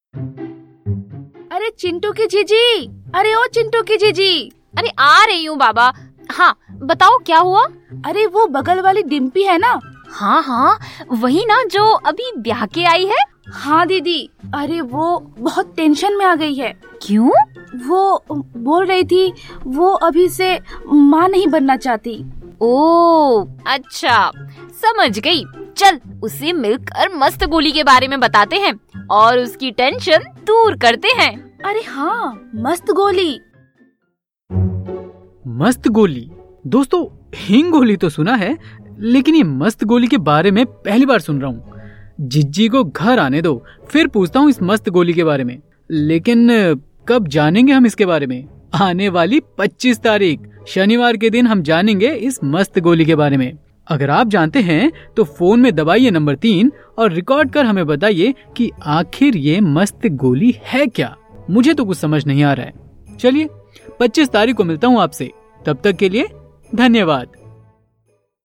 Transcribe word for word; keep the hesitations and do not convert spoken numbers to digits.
अरे चिंटू की जीजी, अरे ओ चिंटू की जीजी। अरे आ रही हूँ बाबा। हाँ बताओ क्या हुआ? अरे वो बगल वाली डिम्पी है ना? हाँ हाँ वही ना जो अभी ब्याह के आई है। हाँ दीदी, अरे वो बहुत टेंशन में आ गई है। क्यों? वो बोल रही थी वो अभी से माँ नहीं बनना चाहती। ओह अच्छा समझ गई। चल उसे मिलकर मस्त गोली के बारे में बताते हैं और उसकी टेंशन दूर करते हैं। अरे हाँ मस्त गोली। मस्त गोली दोस्तों, हींग गोली तो सुना है, लेकिन ये मस्त गोली के बारे में पहली बार सुन रहा हूँ। जिज्जी को घर आने दो, फिर पूछता हूँ इस मस्त गोली के बारे में। लेकिन कब जानेंगे हम इसके बारे में? आने वाली पच्चीस तारीख शनिवार के दिन हम जानेंगे इस मस्त गोली के बारे में। अगर आप जानते हैं तो फोन में दबाइए नंबर तीन और रिकॉर्ड कर हमें बताइए कि आखिर ये मस्त गोली है क्या। मुझे तो कुछ समझ नहीं आ रहा है। चलिए पच्चीस तारीख को मिलता हूँ आपसे, तब तक के लिए धन्यवाद।